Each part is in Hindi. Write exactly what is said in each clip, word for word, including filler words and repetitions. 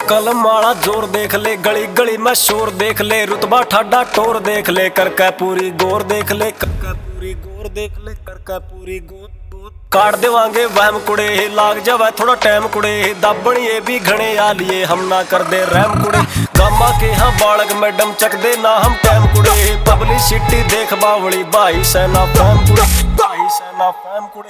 कलम वाला जोर देख ले, गली गली में शोर देख ले, रुतबा ठाडा टोर देख ले, करके पूरी गोर देख ले, करके पूरी गोर देख ले, करके पूरी गोर काट देवांगे वहम कुड़े, लाग जावे थोड़ा टाइम कुड़े, दाबण ये भी घने आ लिए हम ना कर दे रहम कुड़े। गामा के हाँ बालक मैडम चक दे ना हम टाइम कुड़े, पब्लिसिटी देख बावली भाई सेना फैम कुड़े, भाई सेना फैम कुड़े।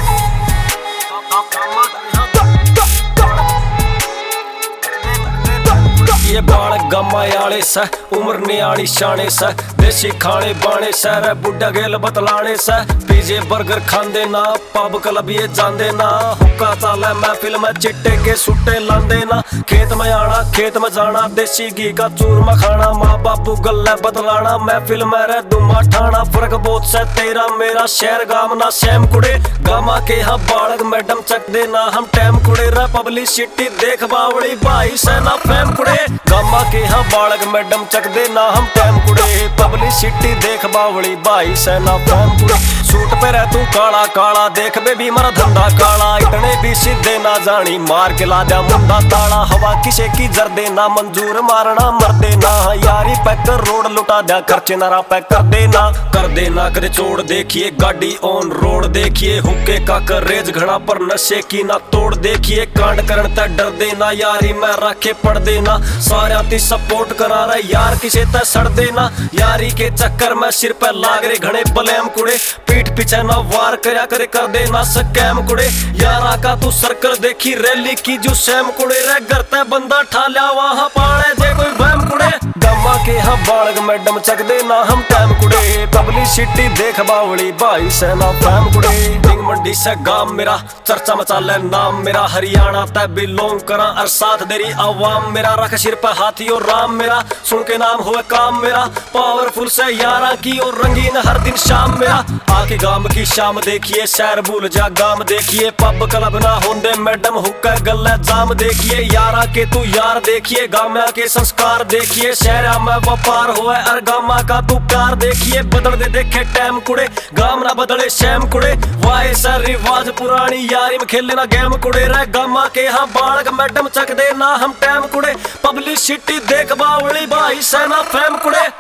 ये बालक गम्मा आले स उम्र न्याणी शाने स, देसी खाने बाने स रे बुढ़ा गेल बतलाने स, पिजे बर्गर खांदे ना पब क्लब ये जांदे ना, हुक्का चाले महफिल में चिट्टे के सुट्टे लांदे ना, खेत में आना खेत में जाना, देसी घी का चूरमा खाना, माँ बापू गल्ले बतलाना, महफिल में रह दुमा ठाना, फर्क बहुत से तेरा मेरा शहर गाम ना शैम कुड़े। गामा के हाँ बालक मैडम चक दे ना हम टैम कुड़े, रे पब्लिसिटी देख बावड़ी भाई सेना फैम कुड़े। गामा के हाँ बालक मैडम चक दे ना हम टैम कुड़े, पब्लिसिटी देख बावड़ी भाई सेना फैम कुड़े। सूट पे रह तू काला काला, देख बेबी मरा धंधा काला, इतने भी सीधे ना जानी मार के ला जा मुंडा ताला, हवा किसे की जर देना मंजूर मारना मर देना, यारी पैकर रोड लुटा जा खर्चे नारा पैक कर देना, कर देना करे छोड़ देखिए गाड़ी ऑन रोड देखिए, हुक्के का कर रेज घड़ा पर नशे की ना तोड़ देखिए, कांड करन तक डर देना यारी मैं रखे पड़ देना, सारा ती सपोर्ट करा रहा यार किसे तय सड़ देना, यारी के चक्कर में सिर पे लाग रहे घने बलेम कुड़े, पीठ पीछे ना वार करया करे कर देना स्कैम कुड़े, यारा का तू सर्कल देखी रैली की जो सैम कुड़े, रे करते बंदा ठाल्या वहां पाड़े जे कोई वहम कुड़े। गम्मा के हाँ बालक मैडम चक दे ना हम टाइम कुड़े, पब्लिसिटी देख बावली भाई सेना फैम कुड़े। डिंग मंडी से गांव मेरा चर्चा मचा ले नाम मेरा, हरियाणा तय बिलोंग करा और साथ देरी आवाम मेरा, रख सिर पे हाथी और राम मेरा, सुन के नाम हुए काम मेरा, पावरफुल से यारा की और रंगीन हर दिन शाम मेरा, आके गांव की शाम देखिए शहर भूल जा गांव देखिए, पब क्लब ना होंदे मैडम हुक्का गल्ले जाम देखिए, यारा के तू यार देखिए, गामा के संस्कार देखिए, शहरा में व्यापार हुआ और गामा का तू प्यार देखिए, बदल दे देखे टाइम कुड़े, गाम ना बदले शैम कुड़े, वाए सर रिवाज पुरानी यारी में खेले ना गेम कुड़े, रे गामा के हाँ बालक मैडम चक दे ना हम टाइम कुड़े, पब्लिसिटी देख बावली भाई सेना फैम कुड़े।